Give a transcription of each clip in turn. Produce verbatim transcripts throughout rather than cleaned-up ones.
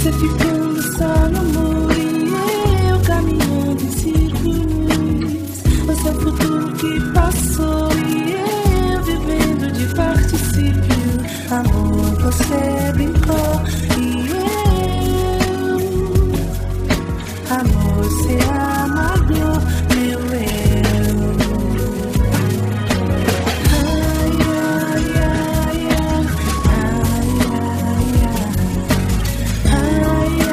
Você ficando só no muro e eu caminhando em círculos. Você é o futuro que passou e eu vivendo de particípio. Amor, você brincou e eu, amor, você amagou meu eu. Ai, ai, ai, ai, ai, ai, ai, ai,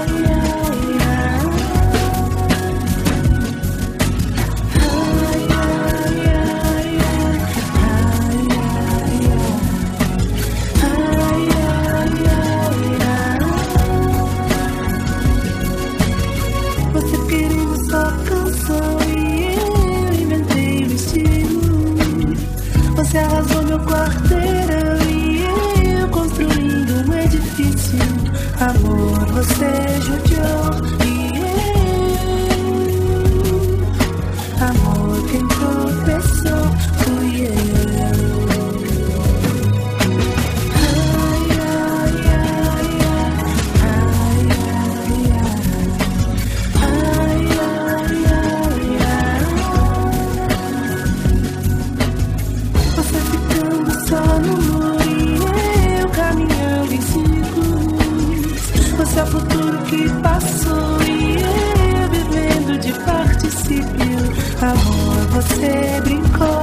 você querendo só canção e eu inventei o estilo. Você arrasou meu quarteirão e eu construindo um edifício. Amor, você judiou e eu, amor, quem tropeçou fui eu. Ai, ai, ai, ai, ai, ai, ai, ai, ai. Você ficando só no muro e eu caminhando em círculos. Você é o futuro que passou e eu vivendo de particípio. Amor, você brincou